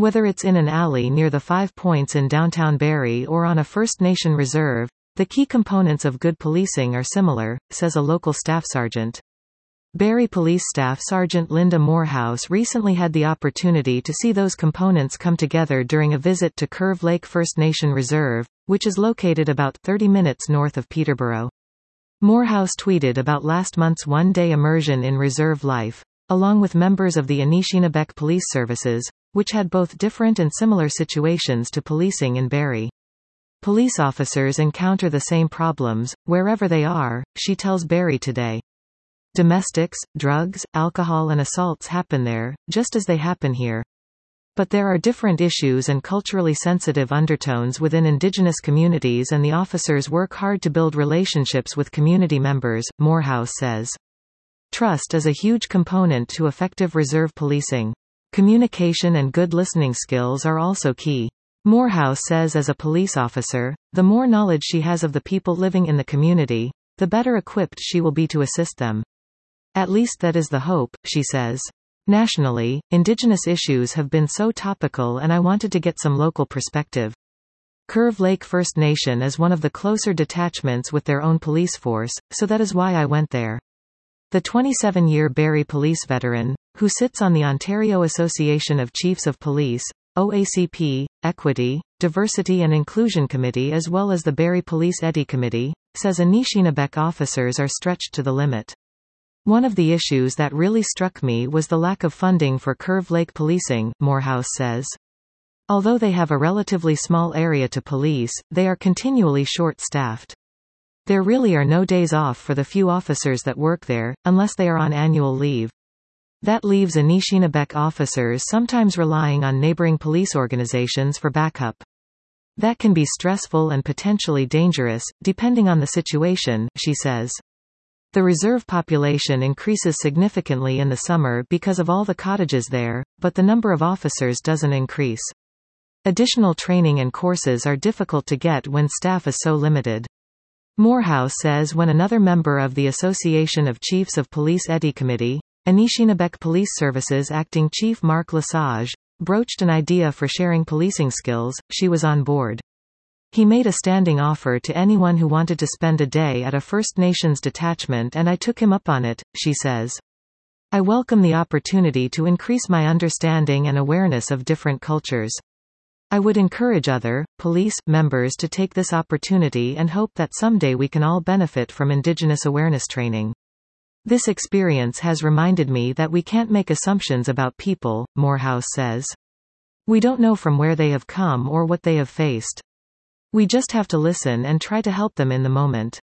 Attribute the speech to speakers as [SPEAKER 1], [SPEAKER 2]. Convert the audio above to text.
[SPEAKER 1] Whether it's in an alley near the Five Points in downtown Barrie or on a First Nation reserve, the key components of good policing are similar, says a local staff sergeant. Barrie Police Staff Sergeant Linda Morehouse recently had the opportunity to see those components come together during a visit to Curve Lake First Nation Reserve, which is located about 30 minutes north of Peterborough. Morehouse tweeted about last month's one-day immersion in reserve life, along with members of the Anishinaabe Police Services, which had both different and similar situations to policing in Barrie. Police officers encounter the same problems, wherever they are, she tells Barrie Today. Domestics, drugs, alcohol and assaults happen there, just as they happen here. But there are different issues and culturally sensitive undertones within Indigenous communities, and the officers work hard to build relationships with community members, Morehouse says. Trust is a huge component to effective reserve policing. Communication and good listening skills are also key. Morehouse says as a police officer, the more knowledge she has of the people living in the community, the better equipped she will be to assist them. At least that is the hope, she says. Nationally, Indigenous issues have been so topical and I wanted to get some local perspective. Curve Lake First Nation is one of the closer detachments with their own police force, so that is why I went there. The 27-year Barrie police veteran, who sits on the Ontario Association of Chiefs of Police, OACP, Equity, Diversity and Inclusion Committee as well as the Barrie Police Eddy Committee, says Anishinaabe officers are stretched to the limit. One of the issues that really struck me was the lack of funding for Curve Lake policing, Morehouse says. Although they have a relatively small area to police, they are continually short-staffed. There really are no days off for the few officers that work there, unless they are on annual leave. That leaves Anishinaabe officers sometimes relying on neighboring police organizations for backup. That can be stressful and potentially dangerous, depending on the situation, she says. The reserve population increases significantly in the summer because of all the cottages there, but the number of officers doesn't increase. Additional training and courses are difficult to get when staff is so limited. Morehouse says when another member of the Association of Chiefs of Police Eddy Committee, Anishinaabe Police Services Acting Chief Mark Lesage, broached an idea for sharing policing skills, she was on board. He made a standing offer to anyone who wanted to spend a day at a First Nations detachment and I took him up on it, she says. I welcome the opportunity to increase my understanding and awareness of different cultures. I would encourage other, police, members to take this opportunity and hope that someday we can all benefit from Indigenous awareness training. This experience has reminded me that we can't make assumptions about people, Morehouse says. We don't know from where they have come or what they have faced. We just have to listen and try to help them in the moment.